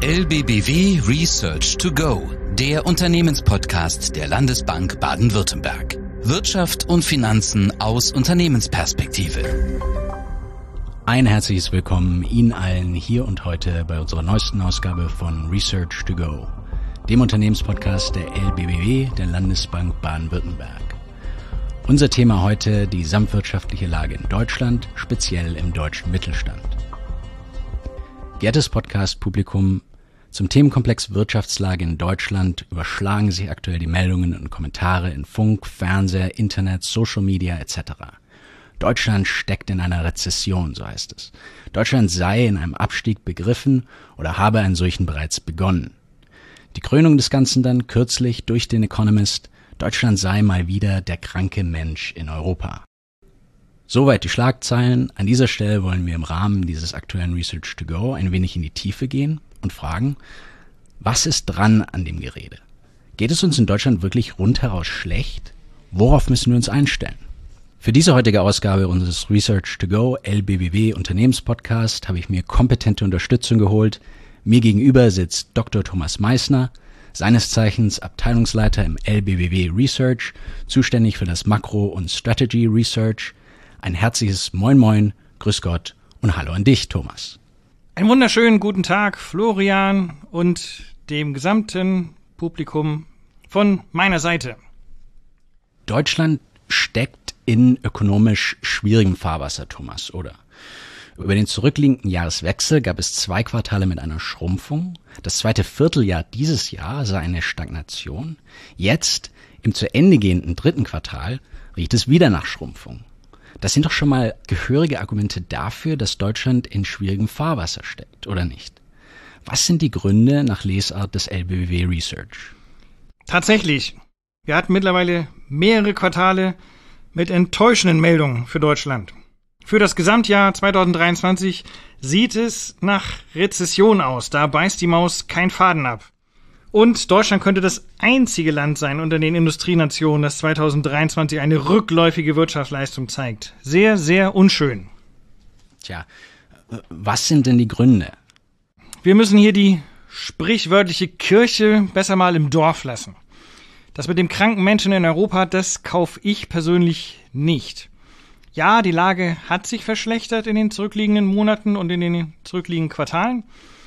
LBBW Research to Go, der Unternehmenspodcast der Landesbank Baden-Württemberg. Wirtschaft und Finanzen aus Unternehmensperspektive. Ein herzliches Willkommen Ihnen allen hier und heute bei unserer neuesten Ausgabe von Research to Go, dem Unternehmenspodcast der LBBW, der Landesbank Baden-Württemberg. Unser Thema heute: die gesamtwirtschaftliche Lage in Deutschland, speziell im deutschen Mittelstand. Geehrtes Podcast-Publikum, zum Themenkomplex Wirtschaftslage in Deutschland überschlagen sich aktuell die Meldungen und Kommentare in Funk, Fernseher, Internet, Social Media etc. Deutschland steckt in einer Rezession, so heißt es. Deutschland sei in einem Abstieg begriffen oder habe einen solchen bereits begonnen. Die Krönung des Ganzen dann kürzlich durch den Economist: Deutschland sei mal wieder der kranke Mensch in Europa. Soweit die Schlagzeilen. An dieser Stelle wollen wir im Rahmen dieses aktuellen Research to Go ein wenig in die Tiefe gehen und fragen, was ist dran an dem Gerede? Geht es uns in Deutschland wirklich rundheraus schlecht? Worauf müssen wir uns einstellen? Für diese heutige Ausgabe unseres Research to Go LBBW Unternehmenspodcast habe ich mir kompetente Unterstützung geholt. Mir gegenüber sitzt Dr. Thomas Meissner, seines Zeichens Abteilungsleiter im LBBW Research, zuständig für das Makro- und Strategy Research. Ein herzliches Moin Moin, Grüß Gott und Hallo an dich, Thomas. Einen wunderschönen guten Tag, Florian, und dem gesamten Publikum von meiner Seite. Deutschland steckt in ökonomisch schwierigem Fahrwasser, Thomas, oder? Über den zurückliegenden Jahreswechsel gab es 2 Quartale mit einer Schrumpfung. Das zweite Vierteljahr dieses Jahr sah eine Stagnation. Jetzt, im zu Ende gehenden 3. Quartal, riecht es wieder nach Schrumpfung. Das sind doch schon mal gehörige Argumente dafür, dass Deutschland in schwierigem Fahrwasser steckt, oder nicht? Was sind die Gründe nach Lesart des LBBW Research? Tatsächlich. Wir hatten mittlerweile mehrere Quartale mit enttäuschenden Meldungen für Deutschland. Für das Gesamtjahr 2023 sieht es nach Rezession aus. Da beißt die Maus keinen Faden ab. Und Deutschland könnte das einzige Land sein unter den Industrienationen, das 2023 eine rückläufige Wirtschaftsleistung zeigt. Sehr, sehr unschön. Tja, was sind denn die Gründe? Wir müssen hier die sprichwörtliche Kirche besser mal im Dorf lassen. Das mit dem kranken Menschen in Europa, das kaufe ich persönlich nicht. Ja, die Lage hat sich verschlechtert in den zurückliegenden Monaten und in den zurückliegenden Quartalen.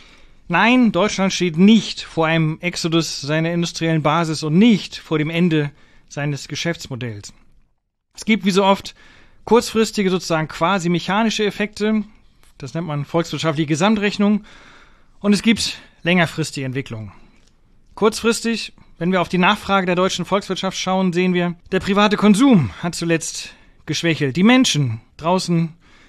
Nein, Deutschland steht nicht vor einem Exodus seiner industriellen Basis und nicht vor dem Ende seines Geschäftsmodells. Es gibt wie so oft kurzfristige, sozusagen quasi mechanische Effekte. Das nennt man volkswirtschaftliche Gesamtrechnung. Und es gibt längerfristige Entwicklungen. Kurzfristig, wenn wir auf die Nachfrage der deutschen Volkswirtschaft schauen, sehen wir, der private Konsum hat zuletzt geschwächelt. Die Menschen draußen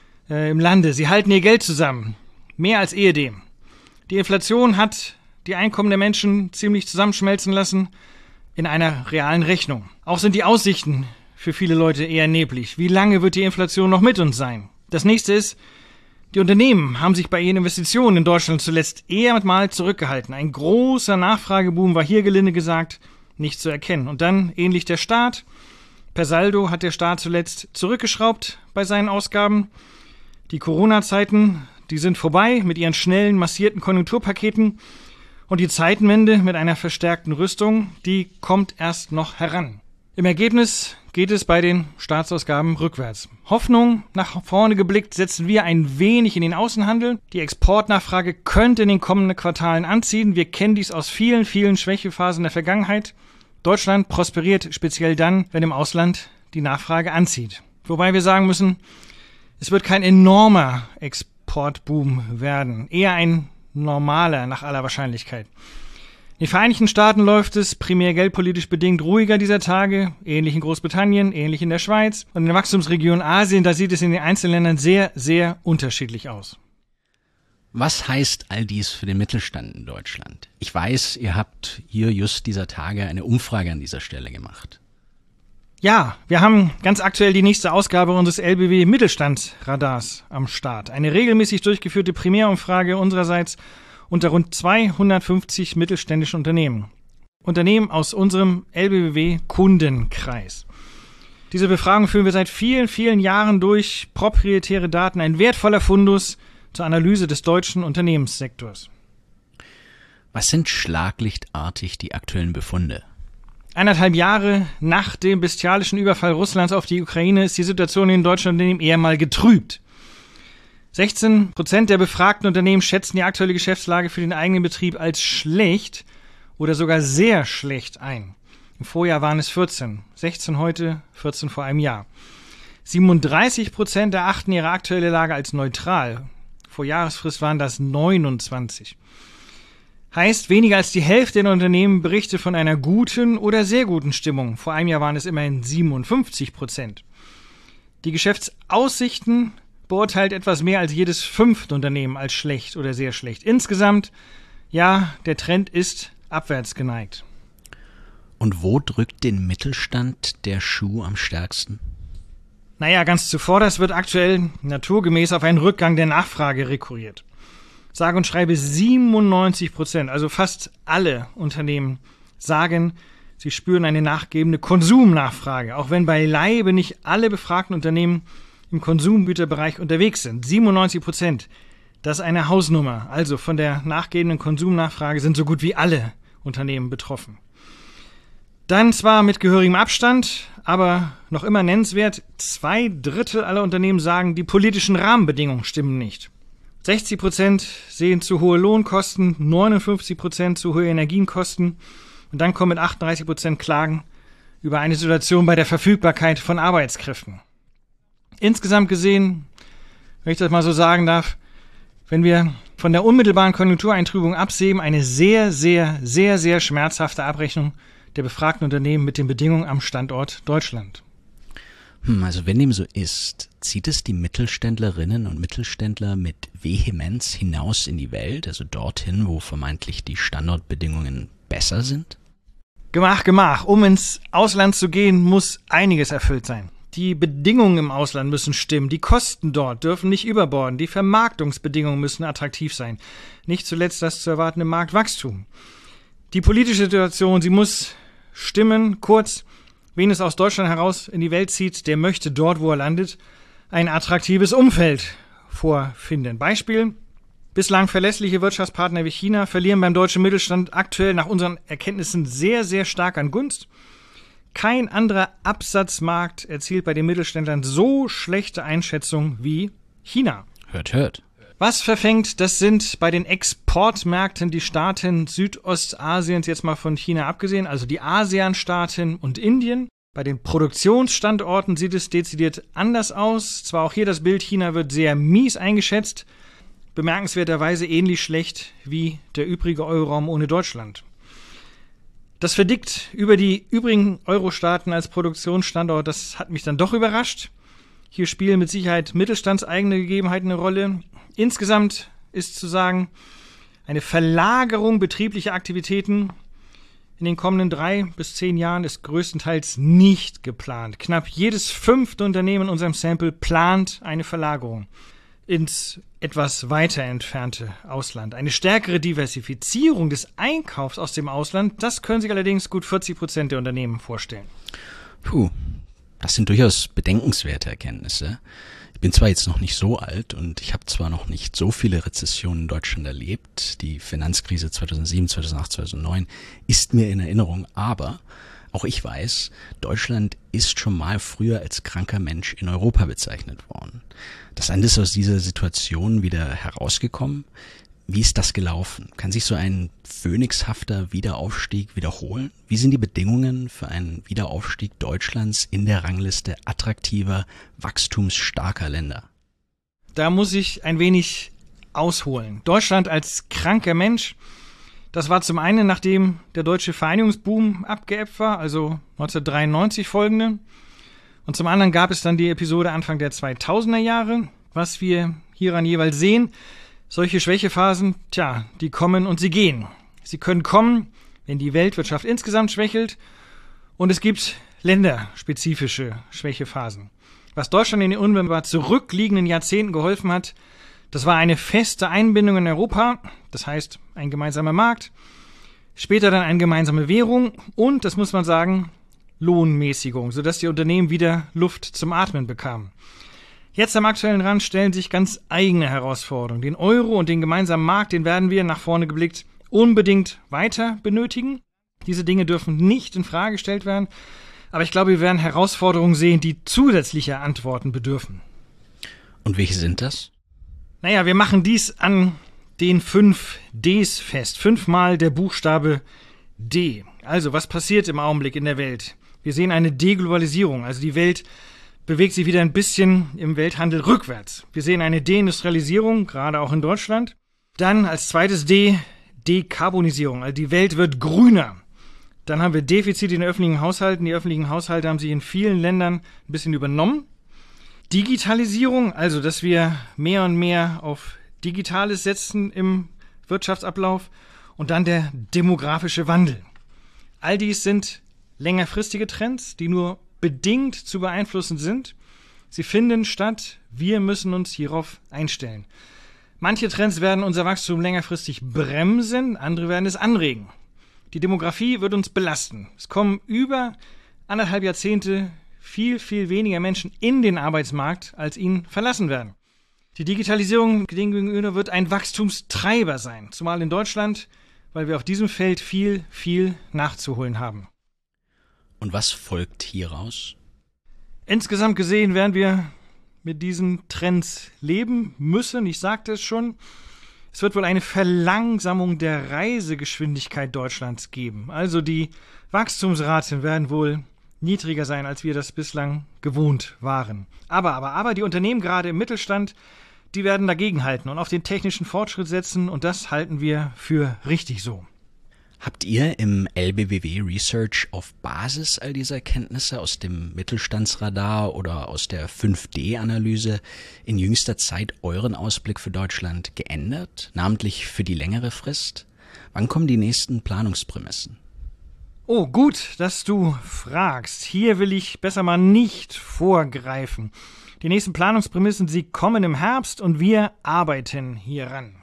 im Lande, sie halten ihr Geld zusammen. Mehr als ehedem. Die Inflation hat die Einkommen der Menschen ziemlich zusammenschmelzen lassen in einer realen Rechnung. Auch sind die Aussichten für viele Leute eher neblig. Wie lange wird die Inflation noch mit uns sein? Das nächste ist, die Unternehmen haben sich bei ihren Investitionen in Deutschland zuletzt eher mal zurückgehalten. Ein großer Nachfrageboom war hier, gelinde gesagt, nicht zu erkennen. Und dann ähnlich der Staat. Per Saldo hat der Staat zuletzt zurückgeschraubt bei seinen Ausgaben. Die Corona-Zeiten, die sind vorbei mit ihren schnellen, massierten Konjunkturpaketen, und die Zeitenwende mit einer verstärkten Rüstung, die kommt erst noch heran. Im Ergebnis geht es bei den Staatsausgaben rückwärts. Hoffnung nach vorne geblickt setzen wir ein wenig in den Außenhandel. Die Exportnachfrage könnte in den kommenden Quartalen anziehen. Wir kennen dies aus vielen, vielen Schwächephasen der Vergangenheit. Deutschland prosperiert speziell dann, wenn im Ausland die Nachfrage anzieht. Wobei wir sagen müssen, es wird kein enormer Exportboom werden, eher ein normaler nach aller Wahrscheinlichkeit. In den Vereinigten Staaten läuft es primär geldpolitisch bedingt ruhiger dieser Tage, ähnlich in Großbritannien, ähnlich in der Schweiz, und in der Wachstumsregion Asien, da sieht es in den einzelnen Ländern sehr, sehr unterschiedlich aus. Was heißt all dies für den Mittelstand in Deutschland? Ich weiß, ihr habt hier just dieser Tage eine Umfrage an dieser Stelle gemacht. Ja, wir haben ganz aktuell die nächste Ausgabe unseres LBBW Mittelstandsradars am Start. Eine regelmäßig durchgeführte Primärumfrage unsererseits unter rund 250 mittelständischen Unternehmen. Unternehmen aus unserem LBBW Kundenkreis. Diese Befragung führen wir seit vielen, vielen Jahren durch. Proprietäre Daten, ein wertvoller Fundus zur Analyse des deutschen Unternehmenssektors. Was sind schlaglichtartig die aktuellen Befunde? 1,5 Jahre nach dem bestialischen Überfall Russlands auf die Ukraine ist die Situation in Deutschland eher mal getrübt. 16% der befragten Unternehmen schätzen die aktuelle Geschäftslage für den eigenen Betrieb als schlecht oder sogar sehr schlecht ein. Im Vorjahr waren es 14, 16 heute, 14 vor einem Jahr. 37% erachten ihre aktuelle Lage als neutral. Vor Jahresfrist waren das 29. Heißt, weniger als die Hälfte der Unternehmen berichtet von einer guten oder sehr guten Stimmung. Vor einem Jahr waren es immerhin 57%. Die Geschäftsaussichten beurteilt etwas mehr als jedes 5. Unternehmen als schlecht oder sehr schlecht. Insgesamt, ja, der Trend ist abwärts geneigt. Und wo drückt den Mittelstand der Schuh am stärksten? Naja, ganz zuvorderst wird aktuell naturgemäß auf einen Rückgang der Nachfrage rekurriert. Sage und schreibe 97%, also fast alle Unternehmen, sagen, sie spüren eine nachgebende Konsumnachfrage, auch wenn beileibe nicht alle befragten Unternehmen im Konsumgüterbereich unterwegs sind. 97%, das ist eine Hausnummer. Also von der nachgebenden Konsumnachfrage sind so gut wie alle Unternehmen betroffen. Dann zwar mit gehörigem Abstand, aber noch immer nennenswert, 2/3 aller Unternehmen sagen, die politischen Rahmenbedingungen stimmen nicht. 60% sehen zu hohe Lohnkosten, 59% zu hohe Energienkosten und dann kommen mit 38% Klagen über eine Situation bei der Verfügbarkeit von Arbeitskräften. Insgesamt gesehen, wenn ich das mal so sagen darf, wenn wir von der unmittelbaren Konjunktureintrübung absehen, eine sehr, sehr, sehr, sehr schmerzhafte Abrechnung der befragten Unternehmen mit den Bedingungen am Standort Deutschland. Also wenn dem so ist, zieht es die Mittelständlerinnen und Mittelständler mit Vehemenz hinaus in die Welt, also dorthin, wo vermeintlich die Standortbedingungen besser sind? Gemach. Um ins Ausland zu gehen, muss einiges erfüllt sein. Die Bedingungen im Ausland müssen stimmen, die Kosten dort dürfen nicht überborden, die Vermarktungsbedingungen müssen attraktiv sein. Nicht zuletzt das zu erwartende Marktwachstum. Die politische Situation, sie muss stimmen, kurz. Wen es aus Deutschland heraus in die Welt zieht, der möchte dort, wo er landet, ein attraktives Umfeld vorfinden. Beispiel: Bislang verlässliche Wirtschaftspartner wie China verlieren beim deutschen Mittelstand aktuell nach unseren Erkenntnissen sehr, sehr stark an Gunst. Kein anderer Absatzmarkt erzielt bei den Mittelständlern so schlechte Einschätzungen wie China. Hört. Was verfängt, das sind bei den Exportmärkten die Staaten Südostasiens, jetzt mal von China abgesehen, also die ASEAN-Staaten und Indien. Bei den Produktionsstandorten sieht es dezidiert anders aus. Zwar auch hier das Bild, China wird sehr mies eingeschätzt, bemerkenswerterweise ähnlich schlecht wie der übrige Euroraum ohne Deutschland. Das Verdikt über die übrigen Euro-Staaten als Produktionsstandort, das hat mich dann doch überrascht. Hier spielen mit Sicherheit mittelstandseigene Gegebenheiten eine Rolle. Insgesamt ist zu sagen, eine Verlagerung betrieblicher Aktivitäten in den kommenden 3 bis 10 Jahren ist größtenteils nicht geplant. Knapp jedes 5. Unternehmen in unserem Sample plant eine Verlagerung ins etwas weiter entfernte Ausland. Eine stärkere Diversifizierung des Einkaufs aus dem Ausland, das können sich allerdings gut 40% der Unternehmen vorstellen. Das sind durchaus bedenkenswerte Erkenntnisse. Ich bin zwar jetzt noch nicht so alt und ich habe zwar noch nicht so viele Rezessionen in Deutschland erlebt, die Finanzkrise 2007, 2008, 2009 ist mir in Erinnerung, aber auch ich weiß, Deutschland ist schon mal früher als kranker Mensch in Europa bezeichnet worden. Das Land ist aus dieser Situation wieder herausgekommen. Wie ist das gelaufen? Kann sich so ein phönixhafter Wiederaufstieg wiederholen? Wie sind die Bedingungen für einen Wiederaufstieg Deutschlands in der Rangliste attraktiver, wachstumsstarker Länder? Da muss ich ein wenig ausholen. Deutschland als kranker Mensch, das war zum einen, nachdem der deutsche Vereinigungsboom abgeebbt war, also 1993 folgende. Und zum anderen gab es dann die Episode Anfang der 2000er Jahre. Was wir hieran jeweils sehen: solche Schwächephasen, die kommen und sie gehen. Sie können kommen, wenn die Weltwirtschaft insgesamt schwächelt, und es gibt länderspezifische Schwächephasen. Was Deutschland in den unmittelbar zurückliegenden Jahrzehnten geholfen hat, das war eine feste Einbindung in Europa, das heißt ein gemeinsamer Markt, später dann eine gemeinsame Währung und, das muss man sagen, Lohnmäßigung, sodass die Unternehmen wieder Luft zum Atmen bekamen. Jetzt am aktuellen Rand stellen sich ganz eigene Herausforderungen. Den Euro und den gemeinsamen Markt, den werden wir nach vorne geblickt unbedingt weiter benötigen. Diese Dinge dürfen nicht in Frage gestellt werden. Aber ich glaube, wir werden Herausforderungen sehen, die zusätzlicher Antworten bedürfen. Und welche sind das? Naja, wir machen dies an den 5 Ds fest. 5-mal der Buchstabe D. Also, was passiert im Augenblick in der Welt? Wir sehen eine Deglobalisierung. Also die Welt bewegt sich wieder ein bisschen im Welthandel rückwärts. Wir sehen eine Deindustrialisierung, gerade auch in Deutschland. Dann als zweites D, Dekarbonisierung. Also die Welt wird grüner. Dann haben wir Defizite in den öffentlichen Haushalten. Die öffentlichen Haushalte haben sich in vielen Ländern ein bisschen übernommen. Digitalisierung, also dass wir mehr und mehr auf Digitales setzen im Wirtschaftsablauf. Und dann der demografische Wandel. All dies sind längerfristige Trends, die nur bedingt zu beeinflussen sind. Sie finden statt. Wir müssen uns hierauf einstellen. Manche Trends werden unser Wachstum längerfristig bremsen, andere werden es anregen. Die Demografie wird uns belasten. Es kommen über 1,5 Jahrzehnte viel weniger Menschen in den Arbeitsmarkt, als ihn verlassen werden. Die Digitalisierung gegenüber wird ein Wachstumstreiber sein, zumal in Deutschland, weil wir auf diesem Feld viel nachzuholen haben. Und was folgt hieraus? Insgesamt gesehen werden wir mit diesen Trends leben müssen. Ich sagte es schon, es wird wohl eine Verlangsamung der Reisegeschwindigkeit Deutschlands geben. Also die Wachstumsraten werden wohl niedriger sein, als wir das bislang gewohnt waren. Aber die Unternehmen gerade im Mittelstand, die werden dagegenhalten und auf den technischen Fortschritt setzen und das halten wir für richtig so. Habt ihr im LBBW Research auf Basis all dieser Erkenntnisse aus dem Mittelstandsradar oder aus der 5D-Analyse in jüngster Zeit euren Ausblick für Deutschland geändert, namentlich für die längere Frist? Wann kommen die nächsten Planungsprämissen? Oh, gut, dass du fragst. Hier will ich besser mal nicht vorgreifen. Die nächsten Planungsprämissen, sie kommen im Herbst und wir arbeiten hieran.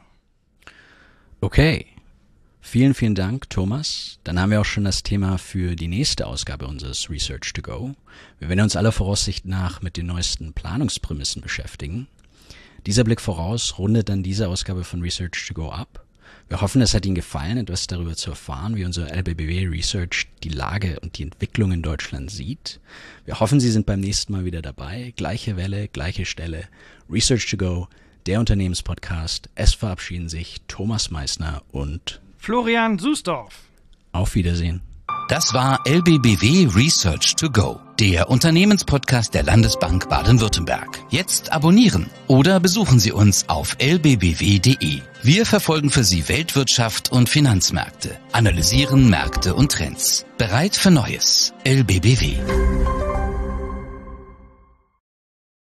Okay. Vielen Dank, Thomas. Dann haben wir auch schon das Thema für die nächste Ausgabe unseres Research to Go. Wir werden uns aller Voraussicht nach mit den neuesten Planungsprämissen beschäftigen. Dieser Blick voraus rundet dann diese Ausgabe von Research to Go ab. Wir hoffen, es hat Ihnen gefallen, etwas darüber zu erfahren, wie unser LBBW Research die Lage und die Entwicklung in Deutschland sieht. Wir hoffen, Sie sind beim nächsten Mal wieder dabei. Gleiche Welle, gleiche Stelle. Research to Go, der Unternehmenspodcast. Es verabschieden sich Thomas Meissner und Florian Susdorf. Auf Wiedersehen. Das war LBBW Research to Go, der Unternehmenspodcast der Landesbank Baden-Württemberg. Jetzt abonnieren oder besuchen Sie uns auf lbbw.de. Wir verfolgen für Sie Weltwirtschaft und Finanzmärkte, analysieren Märkte und Trends. Bereit für Neues. LBBW.